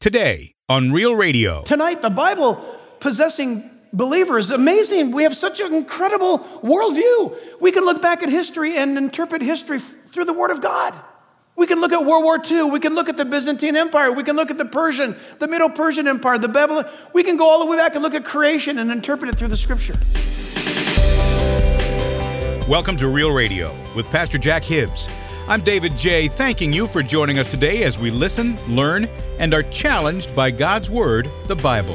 Today on Real Radio. Tonight, the Bible possessing believers, amazing. We have such an incredible worldview. We can look back at history and interpret history through the Word of God. We can look at World War II. We can look at the Byzantine Empire. We can look at the Middle Persian Empire, the Babylon. We can go all the way back and look at creation and interpret it through the Scripture. Welcome to Real Radio with Pastor Jack Hibbs. I'm David J., thanking you for joining us today as we listen, learn, and are challenged by God's Word, the Bible.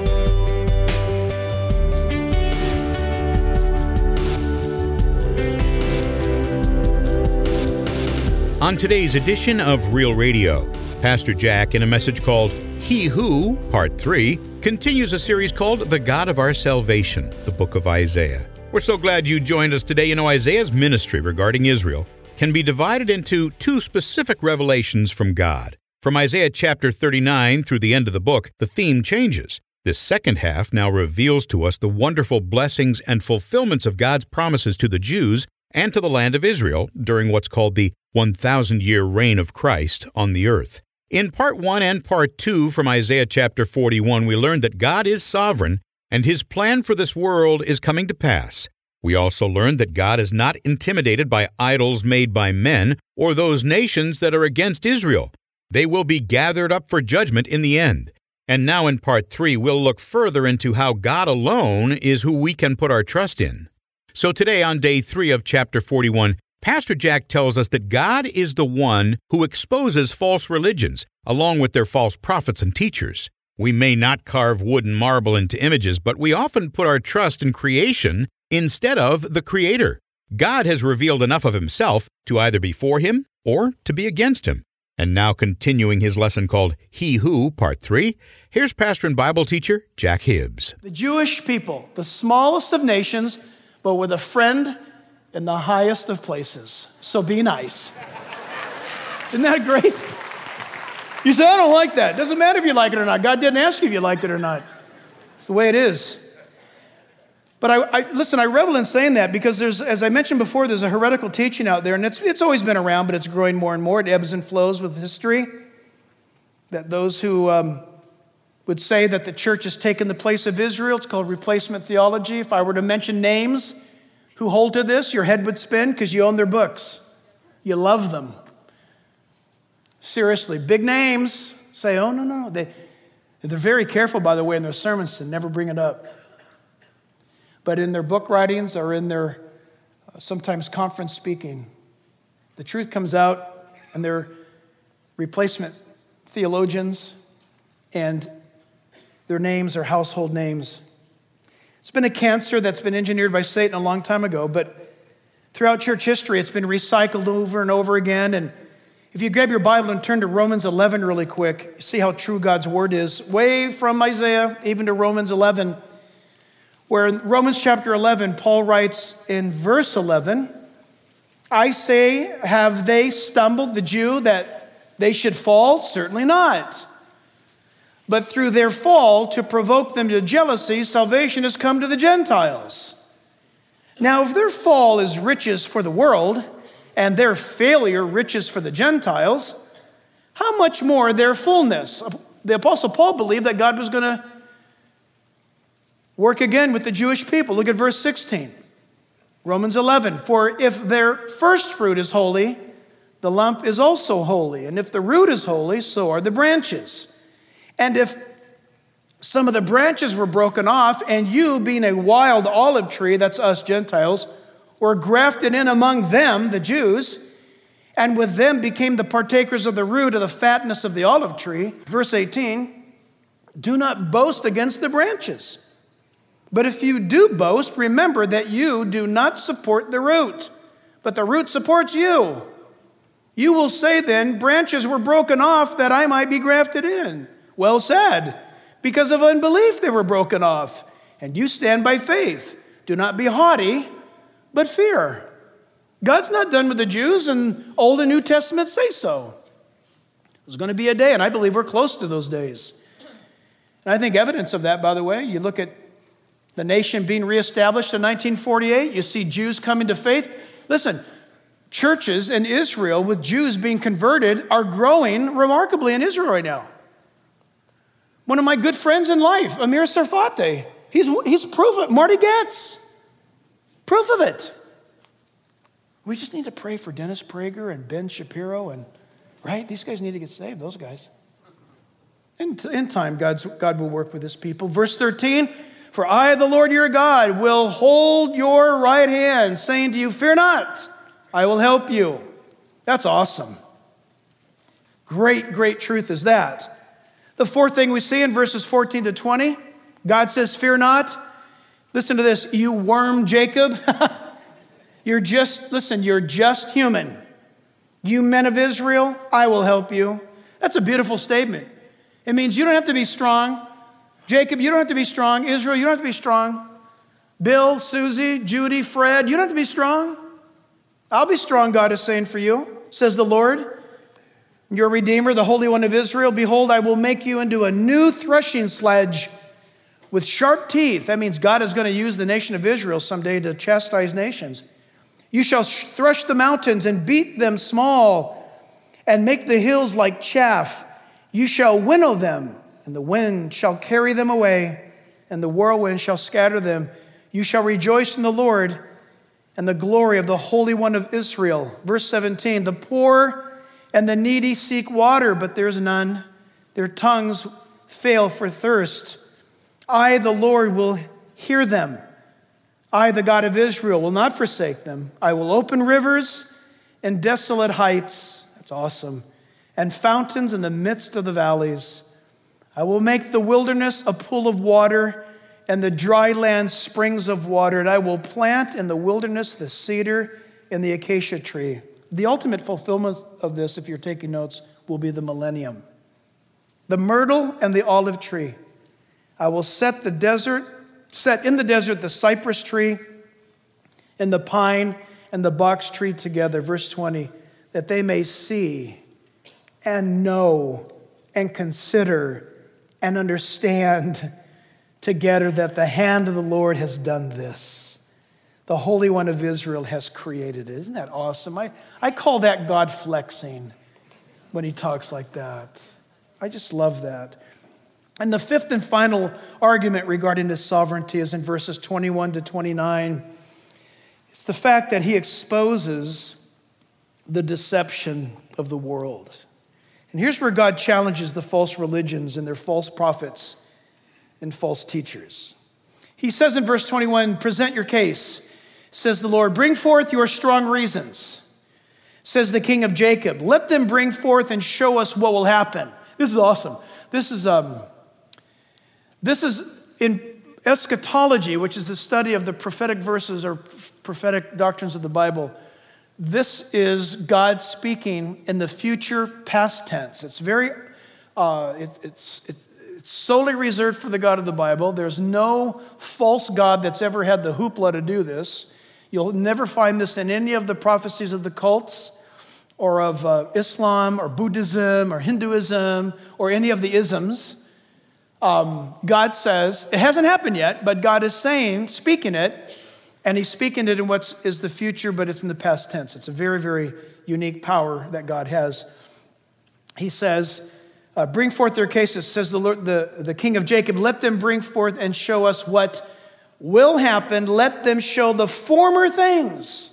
On today's edition of Real Radio, Pastor Jack, in a message called He Who, Part 3, continues a series called The God of Our Salvation, the book of Isaiah. We're so glad you joined us today. You know, Isaiah's ministry regarding Israel can be divided into two specific revelations from God. From Isaiah chapter 39 through the end of the book, the theme changes. This second half now reveals to us the wonderful blessings and fulfillments of God's promises to the Jews and to the land of Israel during what's called the 1,000-year reign of Christ on the earth. In Part 1 and Part 2 from Isaiah chapter 41, we learned that God is sovereign and His plan for this world is coming to pass. We also learned that God is not intimidated by idols made by men or those nations that are against Israel. They will be gathered up for judgment in the end. And now in Part 3, we'll look further into how God alone is who we can put our trust in. So today on day 3 of chapter 41, Pastor Jack tells us that God is the one who exposes false religions, along with their false prophets and teachers. We may not carve wood and marble into images, but we often put our trust in creation instead of the Creator. God has revealed enough of Himself to either be for Him or to be against Him. And now continuing his lesson called He Who, Part 3, here's pastor and Bible teacher Jack Hibbs. The Jewish people, the smallest of nations, but with a friend in the highest of places. So be nice. Isn't that great? You say, I don't like that. It doesn't matter if you like it or not. God didn't ask you if you liked it or not. It's the way it is. But I revel in saying that because there's, as I mentioned before, there's a heretical teaching out there, and it's always been around, but it's growing more and more. It ebbs and flows with history. That those who would say that the church has taken the place of Israel, it's called replacement theology. If I were to mention names who hold to this, your head would spin because you own their books. You love them. Seriously, big names say, oh, no. They're very careful, by the way, in their sermons to never bring it up. But in their book writings or in their sometimes conference speaking, the truth comes out, and they're replacement theologians, and their names are household names. It's been a cancer that's been engineered by Satan a long time ago, but throughout church history, it's been recycled over and over again. And if you grab your Bible and turn to Romans 11 really quick, you see how true God's word is, way from Isaiah even to Romans 11. Where in Romans chapter 11, Paul writes in verse 11, I say, have they stumbled, the Jew, that they should fall? Certainly not. But through their fall, to provoke them to jealousy, salvation has come to the Gentiles. Now, if their fall is riches for the world, and their failure riches for the Gentiles, how much more their fullness? The Apostle Paul believed that God was going to work again with the Jewish people. Look at verse 16. Romans 11. For if their first fruit is holy, the lump is also holy. And if the root is holy, so are the branches. And if some of the branches were broken off, and you, being a wild olive tree, that's us Gentiles, were grafted in among them, the Jews, and with them became the partakers of the root of the fatness of the olive tree. Verse 18. Do not boast against the branches. But if you do boast, remember that you do not support the root, but the root supports you. You will say then, branches were broken off that I might be grafted in. Well said. Because of unbelief they were broken off, and you stand by faith. Do not be haughty, but fear. God's not done with the Jews, and Old and New Testament say so. There's going to be a day, and I believe we're close to those days. And I think evidence of that, by the way, you look at the nation being reestablished in 1948. You see Jews coming to faith. Listen, churches in Israel with Jews being converted are growing remarkably in Israel right now. One of my good friends in life, Amir Sarfate, he's proof of it. Marty Getz, proof of it. We just need to pray for Dennis Prager and Ben Shapiro, and right? These guys need to get saved, those guys. In time, God will work with his people. Verse 13, for I, the Lord your God, will hold your right hand, saying to you, fear not, I will help you. That's awesome. Great, great truth is that. The fourth thing we see in verses 14 to 20, God says, fear not. Listen to this, you worm Jacob. You're just human. You men of Israel, I will help you. That's a beautiful statement. It means you don't have to be strong. Jacob, you don't have to be strong. Israel, you don't have to be strong. Bill, Susie, Judy, Fred, you don't have to be strong. I'll be strong, God is saying for you, says the Lord. Your Redeemer, the Holy One of Israel, behold, I will make you into a new threshing sledge with sharp teeth. That means God is going to use the nation of Israel someday to chastise nations. You shall thresh the mountains and beat them small and make the hills like chaff. You shall winnow them, and the wind shall carry them away, and the whirlwind shall scatter them. You shall rejoice in the Lord and the glory of the Holy One of Israel. Verse 17, the poor and the needy seek water, but there's none. Their tongues fail for thirst. I, the Lord, will hear them. I, the God of Israel, will not forsake them. I will open rivers in desolate heights. That's awesome. And fountains in the midst of the valleys. I will make the wilderness a pool of water and the dry land springs of water. And I will plant in the wilderness the cedar and the acacia tree. The ultimate fulfillment of this, if you're taking notes, will be the millennium. The myrtle and the olive tree. I will set in the desert the cypress tree and the pine and the box tree together. Verse 20, that they may see and know and consider and understand together that the hand of the Lord has done this. The Holy One of Israel has created it. Isn't that awesome? I call that God flexing when he talks like that. I just love that. And the fifth and final argument regarding his sovereignty is in verses 21 to 29. It's the fact that he exposes the deception of the world. And here's where God challenges the false religions and their false prophets and false teachers. He says in verse 21, present your case, says the Lord, bring forth your strong reasons, says the King of Jacob. Let them bring forth and show us what will happen. This is awesome. This is in eschatology, which is the study of the prophetic verses or prophetic doctrines of the Bible. This is God speaking in the future past tense. It's very, it's solely reserved for the God of the Bible. There's no false god that's ever had the hoopla to do this. You'll never find this in any of the prophecies of the cults or of Islam or Buddhism or Hinduism or any of the isms. God says, it hasn't happened yet, but God is saying, speaking it, and he's speaking it in what is the future, but it's in the past tense. It's a very, very unique power that God has. He says, bring forth their cases, says the Lord, the King of Jacob, let them bring forth and show us what will happen. Let them show the former things.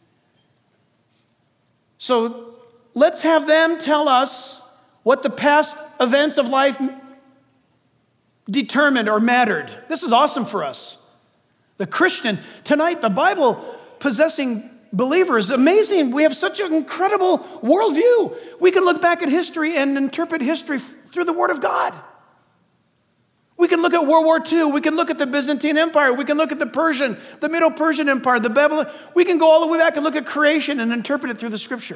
So let's have them tell us what the past events of life determined or mattered. This is awesome for us. The Christian, tonight, the Bible-possessing believer is amazing. We have such an incredible worldview. We can look back at history and interpret history through the Word of God. We can look at World War II. We can look at the Byzantine Empire. We can look at the Middle Persian Empire, the Babylon. We can go all the way back and look at creation and interpret it through the Scripture.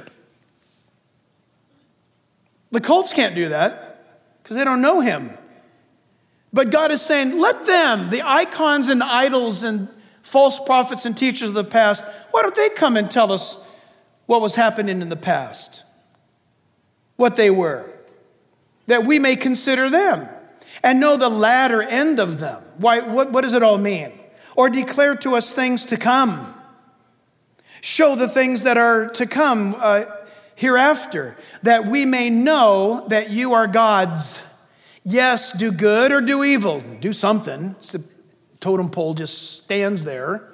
The cults can't do that because they don't know him. But God is saying, let them, the icons and idols and false prophets and teachers of the past, why don't they come and tell us what was happening in the past? What they were, that we may consider them and know the latter end of them. Why? What does it all mean? Or declare to us things to come. Show the things that are to come hereafter, that we may know that you are gods, Yes, do good or do evil. Do something. The totem pole just stands there.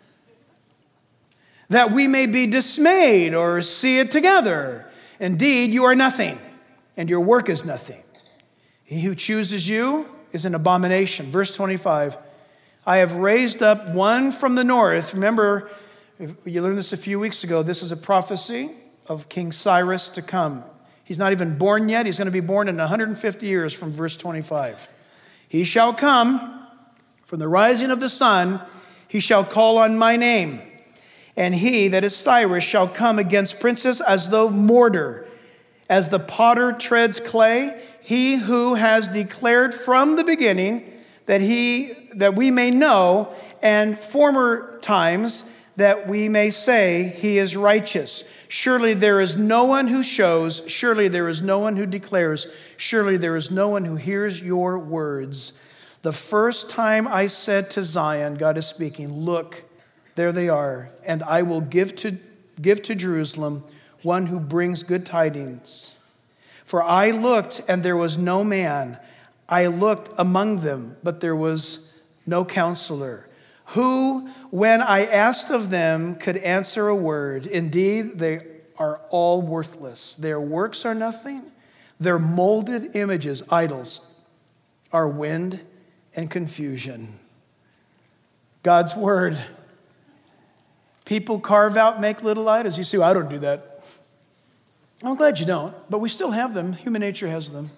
That we may be dismayed or see it together. Indeed, you are nothing, and your work is nothing. He who chooses you is an abomination. Verse 25, I have raised up one from the north. Remember, you learned this a few weeks ago. This is a prophecy of King Cyrus to come. He's not even born yet. He's going to be born in 150 years from verse 25. He shall come from the rising of the sun. He shall call on my name. And he, that is Cyrus, shall come against princes as though mortar, as the potter treads clay. He who has declared from the beginning that we may know, and former times that we may say he is righteous. Surely there is no one who shows, surely there is no one who declares, surely there is no one who hears your words. The first time I said to Zion, God is speaking, look, there they are, and I will give to Jerusalem one who brings good tidings. For I looked, and there was no man. I looked among them, but there was no counselor, who, when I asked of them, could answer a word. Indeed, they are all worthless. Their works are nothing. Their molded images, idols, are wind and confusion. God's word. People carve out, make little idols. You see, well, I don't do that. I'm glad you don't, but we still have them. Human nature has them.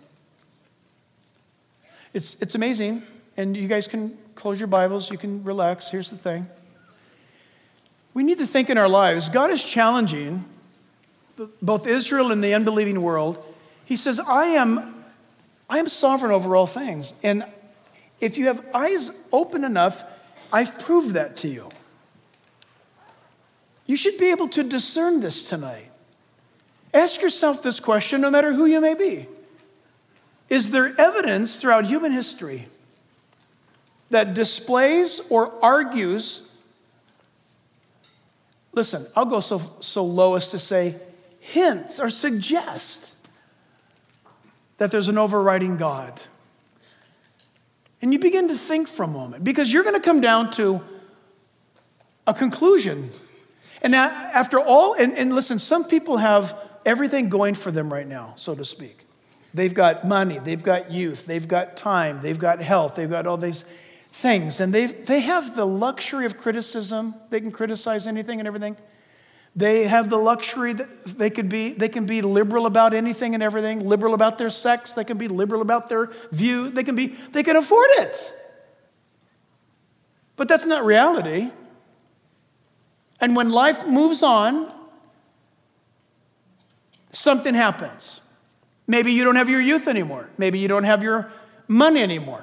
It's amazing, and you guys can close your Bibles. You can relax. Here's the thing. We need to think in our lives. God is challenging both Israel and the unbelieving world. He says, I am sovereign over all things. And if you have eyes open enough, I've proved that to you. You should be able to discern this tonight. Ask yourself this question, no matter who you may be. Is there evidence throughout human history that displays or argues, listen, I'll go so low as to say hints or suggest that there's an overriding God? And you begin to think for a moment, because you're going to come down to a conclusion. And now, after all, and listen, some people have everything going for them right now, so to speak. They've got money, they've got youth, they've got time, they've got health, they've got all these things. And they have the luxury of criticism. They can criticize anything and everything. They have the luxury that they can be liberal about anything and everything, liberal about their sex, they can be liberal about their view, they can afford it. But that's not reality. And when life moves on, something happens. Maybe you don't have your youth anymore. Maybe you don't have your money anymore.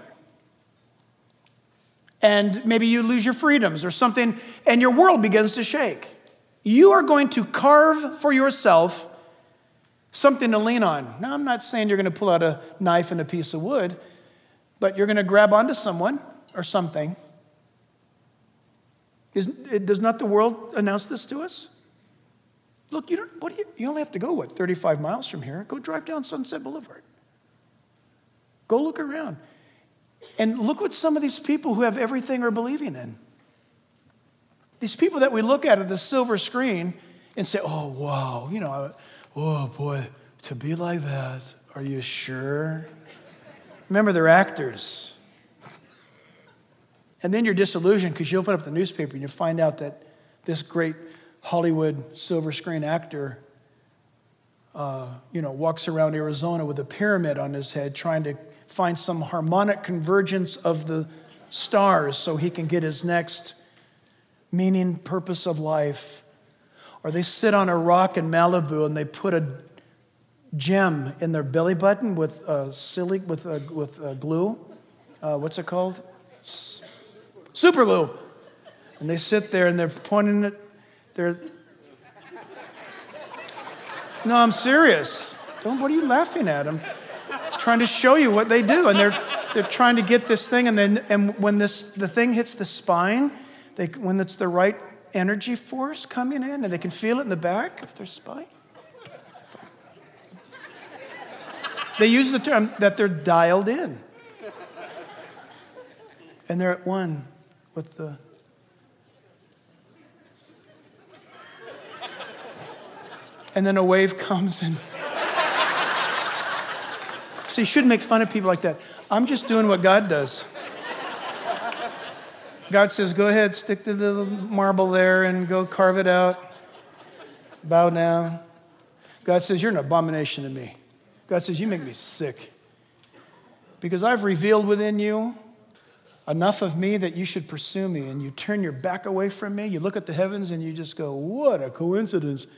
And maybe you lose your freedoms or something, and your world begins to shake. You are going to carve for yourself something to lean on. Now, I'm not saying you're going to pull out a knife and a piece of wood, but you're going to grab onto someone or something. Does not the world announce this to us? Look, you only have to go, 35 miles from here. Go drive down Sunset Boulevard. Go look around. And look what some of these people who have everything are believing in. These people that we look at the silver screen and say, oh, wow, oh, boy, to be like that, are you sure? Remember, they're actors. And then you're disillusioned because you open up the newspaper and you find out that this great Hollywood silver screen actor, walks around Arizona with a pyramid on his head trying to find some harmonic convergence of the stars so he can get his next meaning, purpose of life. Or they sit on a rock in Malibu and they put a gem in their belly button with glue. What's it called? Super glue. And they sit there and they're pointing it. No, I'm serious. What are you laughing at? I'm trying to show you what they do. And they're trying to get this thing, and when the thing hits the spine, when it's the right energy force coming in, and they can feel it in the back of their spine. They use the term that they're dialed in. And they're at one with the... And then a wave comes and... So you shouldn't make fun of people like that. I'm just doing what God does. God says, go ahead, stick to the marble there and go carve it out. Bow down. God says, you're an abomination to me. God says, you make me sick. Because I've revealed within you enough of me that you should pursue me. And you turn your back away from me. You look at the heavens and you just go, what a coincidence.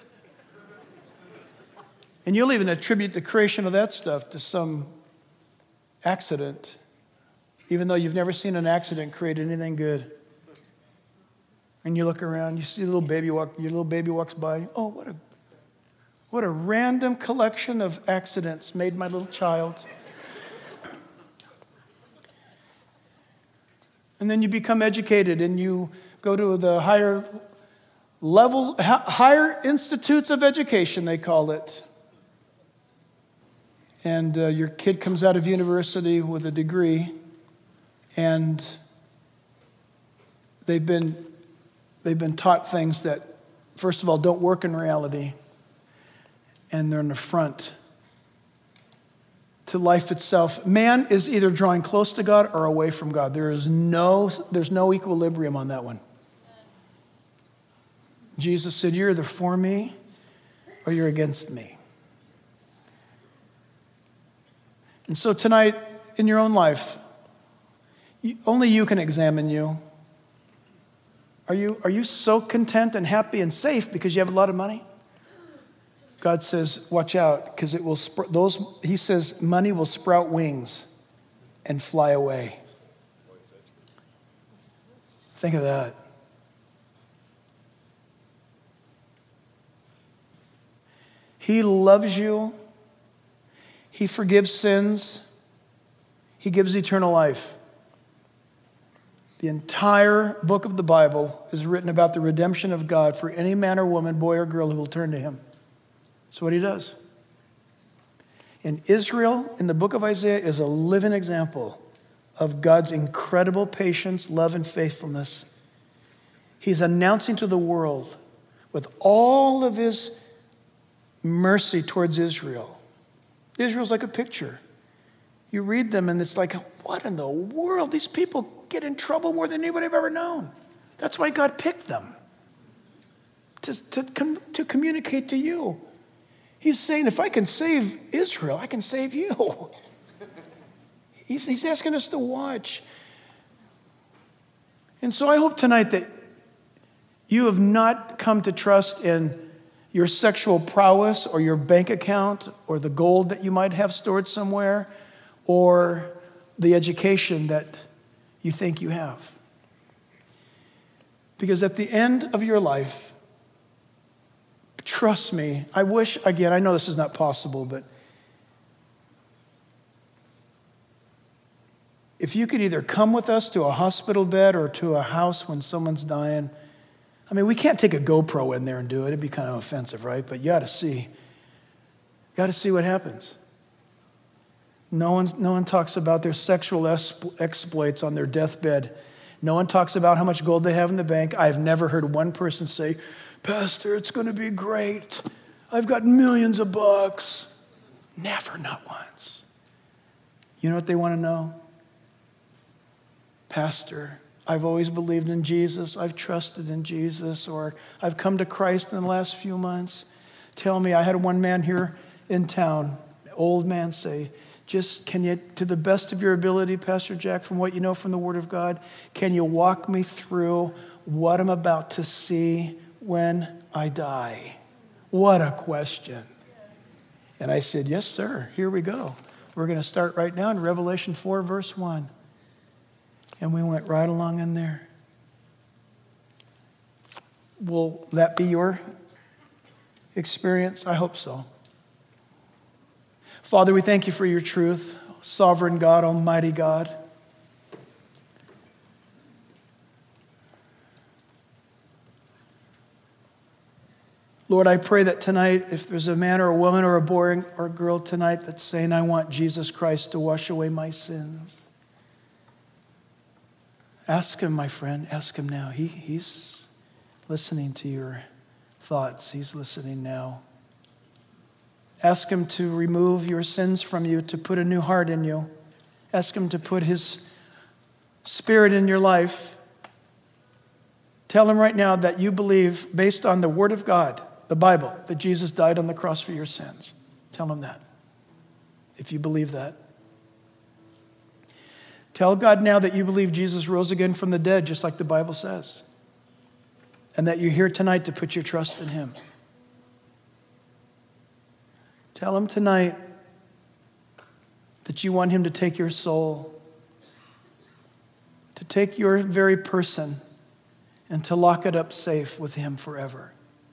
And you'll even attribute the creation of that stuff to some accident, even though you've never seen an accident create anything good. And you look around, you see a little baby your little baby walks by. Oh, what a random collection of accidents made my little child. And then you become educated and you go to the higher institutes of education, they call it. And your kid comes out of university with a degree, and they've been taught things that, first of all, don't work in reality, and they're an affront to life itself. Man is either drawing close to God or away from God. There's no equilibrium on that one. Jesus said, you're either for me or you're against me. And so tonight, in your own life, only you can examine you. Are you so content and happy and safe because you have a lot of money? God says, watch out, because it will he says, money will sprout wings and fly away. Think of that. He loves you. He forgives sins. He gives eternal life. The entire book of the Bible is written about the redemption of God for any man or woman, boy or girl who will turn to him. That's what he does. And Israel, in the book of Isaiah, is a living example of God's incredible patience, love, and faithfulness. He's announcing to the world, with all of his mercy towards Israel. Israel's like a picture. You read them and it's like, what in the world? These people get in trouble more than anybody I've ever known. That's why God picked them to communicate to you. He's saying, if I can save Israel, I can save you. He's asking us to watch. And so I hope tonight that you have not come to trust in your sexual prowess or your bank account or the gold that you might have stored somewhere or the education that you think you have. Because at the end of your life, trust me, I wish, again, I know this is not possible, but if you could either come with us to a hospital bed or to a house when someone's dying, I mean, we can't take a GoPro in there and do it. It'd be kind of offensive, right? But you got to see. Got to see what happens. No one talks about their sexual exploits on their deathbed. No one talks about how much gold they have in the bank. I've never heard one person say, Pastor, it's going to be great. I've got millions of bucks. Never, not once. You know what they want to know? Pastor, I've always believed in Jesus. I've trusted in Jesus. Or I've come to Christ in the last few months. Tell me, I had one man here in town, old man, say, just can you, to the best of your ability, Pastor Jack, from what you know from the Word of God, can you walk me through what I'm about to see when I die? What a question. And I said, yes, sir. Here we go. We're going to start right now in Revelation 4, verse 1. And we went right along in there. Will that be your experience? I hope so. Father, we thank you for your truth, sovereign God, almighty God. Lord, I pray that tonight, if there's a man or a woman or a boy or a girl tonight that's saying, I want Jesus Christ to wash away my sins, ask him, my friend, ask him now. He's listening to your thoughts. He's listening now. Ask him to remove your sins from you, to put a new heart in you. Ask him to put his Spirit in your life. Tell him right now that you believe, based on the Word of God, the Bible, that Jesus died on the cross for your sins. Tell him that, if you believe that. Tell God now that you believe Jesus rose again from the dead, just like the Bible says, and that you're here tonight to put your trust in him. Tell him tonight that you want him to take your soul, to take your very person, and to lock it up safe with him forever.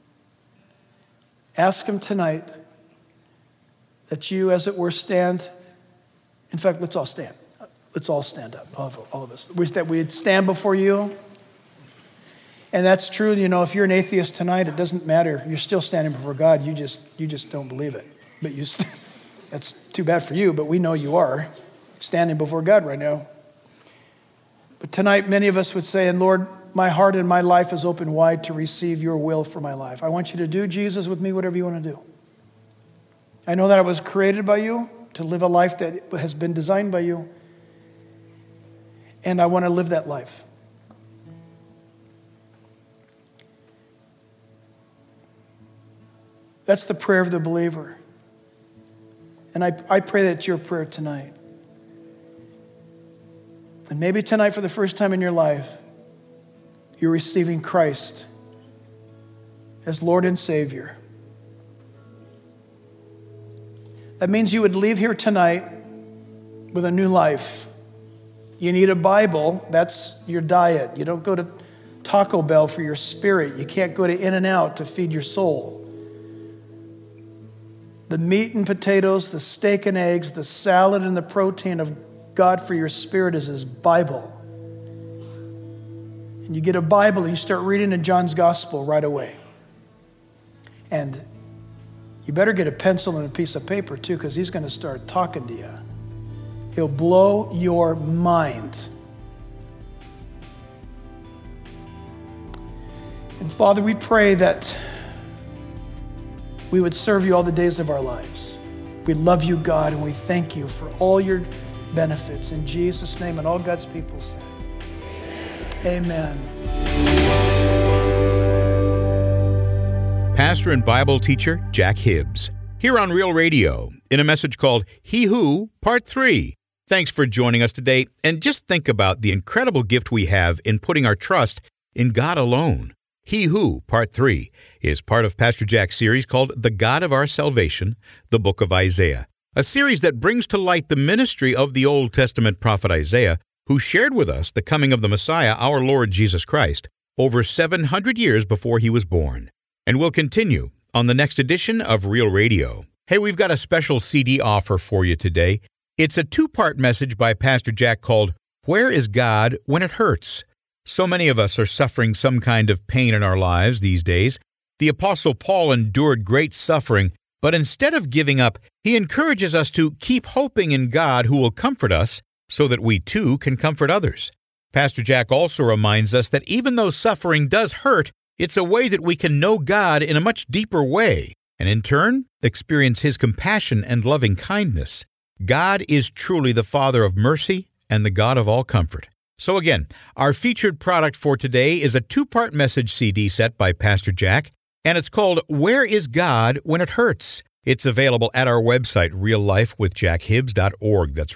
Ask him tonight that you, as it were, stand. In fact, let's all stand. Let's all stand up, all of us. That we'd stand before you. And that's true, if you're an atheist tonight, it doesn't matter. You're still standing before God. You just don't believe it. But that's too bad for you, but we know you are standing before God right now. But tonight, many of us would say, and Lord, my heart and my life is open wide to receive your will for my life. I want you to do, Jesus, with me whatever you want to do. I know that I was created by you to live a life that has been designed by you. And I want to live that life. That's the prayer of the believer. And I pray that's your prayer tonight. And maybe tonight, for the first time in your life, you're receiving Christ as Lord and Savior. That means you would leave here tonight with a new life. You need a Bible. That's your diet. You don't go to Taco Bell for your spirit. You can't go to In-N-Out to feed your soul. The meat and potatoes, the steak and eggs, the salad and the protein of God for your spirit is his Bible. And you get a Bible and you start reading in John's Gospel right away. And you better get a pencil and a piece of paper too, because he's going to start talking to you. He'll blow your mind. And Father, we pray that we would serve you all the days of our lives. We love you, God, and we thank you for all your benefits. In Jesus' name, and all God's people say, amen. Pastor and Bible teacher Jack Hibbs, here on Real Radio, in a message called He Who, Part 3. Thanks for joining us today, and just think about the incredible gift we have in putting our trust in God alone. He Who, Part 3, is part of Pastor Jack's series called The God of Our Salvation, the Book of Isaiah, a series that brings to light the ministry of the Old Testament prophet Isaiah, who shared with us the coming of the Messiah, our Lord Jesus Christ, over 700 years before he was born. And we'll continue on the next edition of Real Radio. Hey, we've got a special CD offer for you today. It's a 2-part message by Pastor Jack called, Where is God When It Hurts? So many of us are suffering some kind of pain in our lives these days. The Apostle Paul endured great suffering, but instead of giving up, he encourages us to keep hoping in God who will comfort us so that we too can comfort others. Pastor Jack also reminds us that even though suffering does hurt, it's a way that we can know God in a much deeper way, and in turn, experience his compassion and loving kindness. God is truly the Father of mercy and the God of all comfort. So again, our featured product for today is a 2-part message CD set by Pastor Jack, and it's called Where is God When It Hurts? It's available at our website, reallifewithjackhibbs.org. That's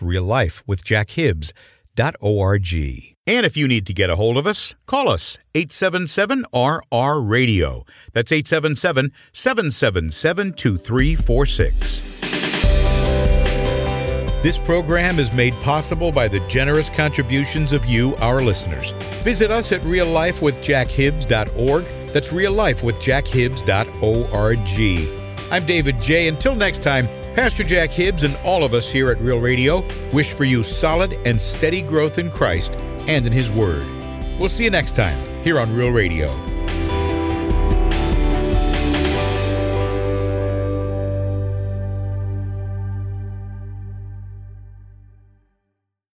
reallifewithjackhibbs.org. And if you need to get a hold of us, call us, 877-RR-RADIO. That's 877-777-2346. This program is made possible by the generous contributions of you, our listeners. Visit us at reallifewithjackhibbs.org. That's reallifewithjackhibbs.org. I'm David J. Until next time, Pastor Jack Hibbs and all of us here at Real Radio wish for you solid and steady growth in Christ and in His Word. We'll see you next time here on Real Radio.